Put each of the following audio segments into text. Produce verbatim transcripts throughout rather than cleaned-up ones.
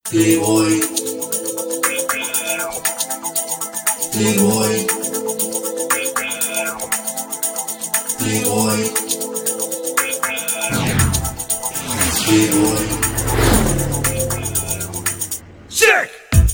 Playboy, Playboy, Playboy, Playboy. Check!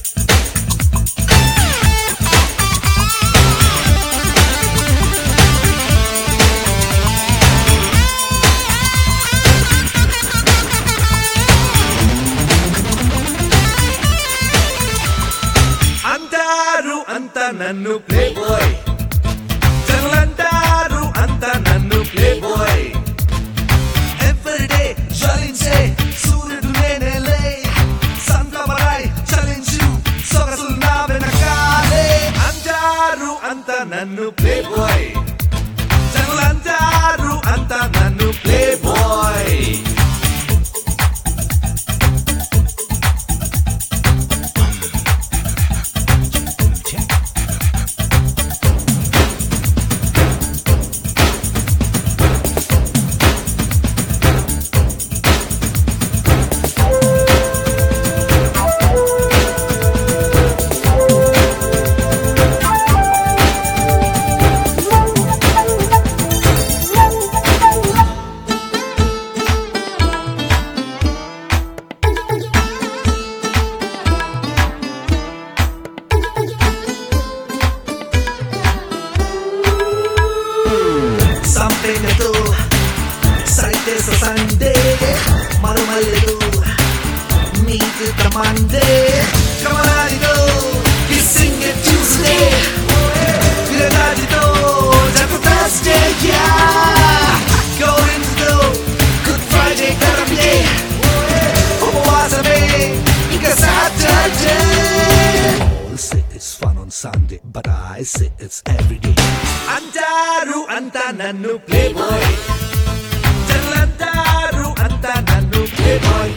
అంటారు అంత నన్ను ప్లే బాయ్, జనులంటారు అంత నన్ను ప్లే బాయ్. ఎవ్రీడే జ్వలించే సూర్యుడు నేనేలే, సన్ఫ్లవరై చలించు సొగసులు నా వెనకాలే. అంటారు అంత నన్ను ప్లే బాయ్, జనులంటారు అంత నన్ను ప్లే బాయ్. సంపేనతో సైతేస సండే మరుమల్లెలు నీకు తమండే కమలానితో కిస్సింగ్ ఎట్ ట్యూస్డే విరగాడితో జపు Thursday yeah going to good Friday కరమ్డే ఉపవాసమే ఇంకా Saturday. All say it's fun on Sunday, but I say it's every day. అంటారు అంతా నన్ను ప్లే బాయ్, జనులంటారు అంతా నన్ను play boy.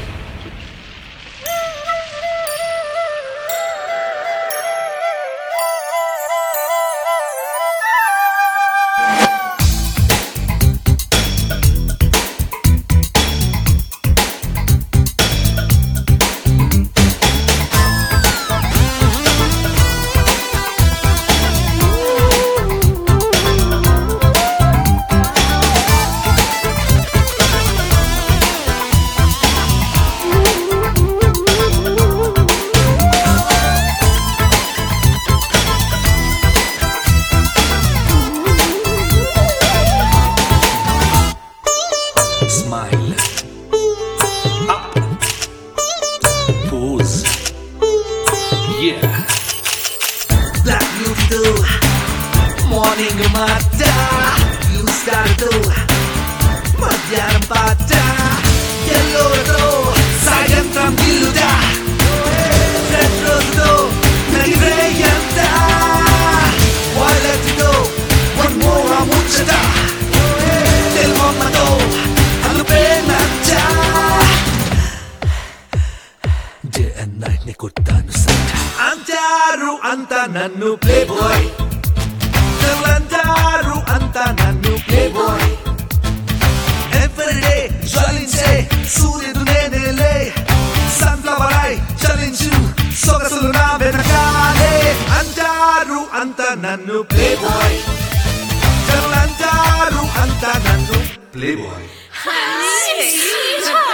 Smile, up, pose, yeah. Black beauty do, morning mata, you start do, madhyanam pata, yellow do, sayantram gilluda, red rose do, nagireyanta, violet do, one more amuchada, del mama do. Day and night ne kottanu santa. అంటారు అంత నన్ను play bye, జనులంటారు అంత నన్ను play bye. Everyday జ్వలించే సూర్యుడు నేనేలే, సన్ఫ్లవరై చలించు సొగసులు నా వెనకాలే. అంటారు అంత నన్ను ప్లే బాయ్, జనులంటారు అంత నన్ను ప్లే బాయ్. Hi.